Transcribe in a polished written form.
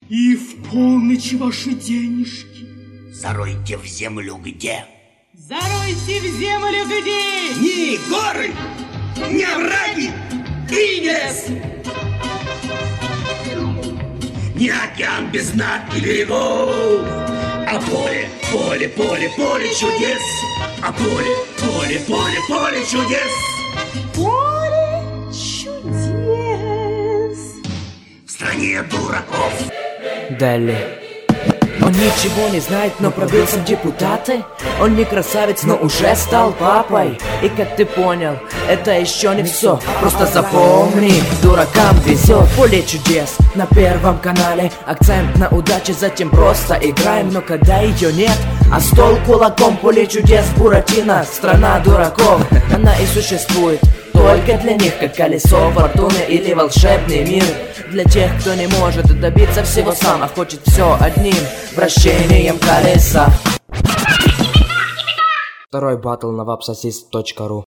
И в полночь ваши денежки заройте в землю где? заройте в землю где? Ни горы, ни овраги и лес, ни океан без дна и берегов, а поле, поле, поле, поле чудес, а поле, поле, поле, поле чудес. Поле чудес В стране дураков. Далее. Он ничего не знает, но пробился в депутаты. Он не красавец, но уже стал папой. И как ты понял, это еще не все. Просто запомни, дуракам везет. Поле чудес на Первом канале. Акцент на удаче, затем просто играем. Но когда ее нет, а стол кулаком. Поле чудес, Буратино, страна дураков. Она и существует только для них, как колесо фортуны или волшебный мир. Для тех, кто не может добиться всего сам, а хочет все одним вращением колеса. Второй батл на vapsasist.ru.